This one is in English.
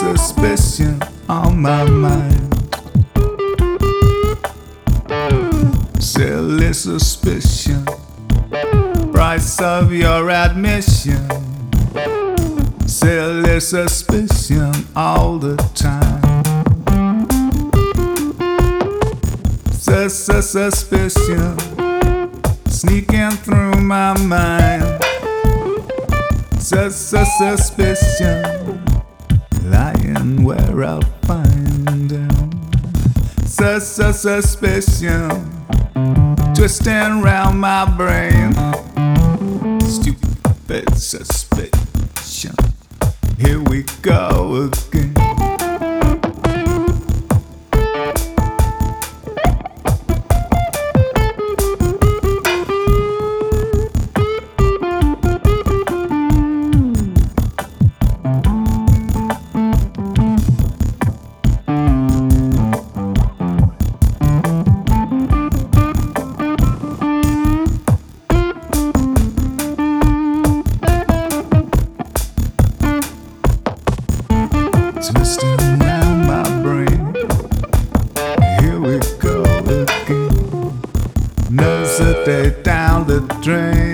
suspicion on my mind. Silly suspicion, price of your admission. Silly suspicion all the time. Suspicion sneaking through my mind. Suspicion lying where I'll find him. Suspicion twisting round my brain. Stupid suspicion. Here we go again. Twisting round my brain. Here we go again. Nose a day down the drain.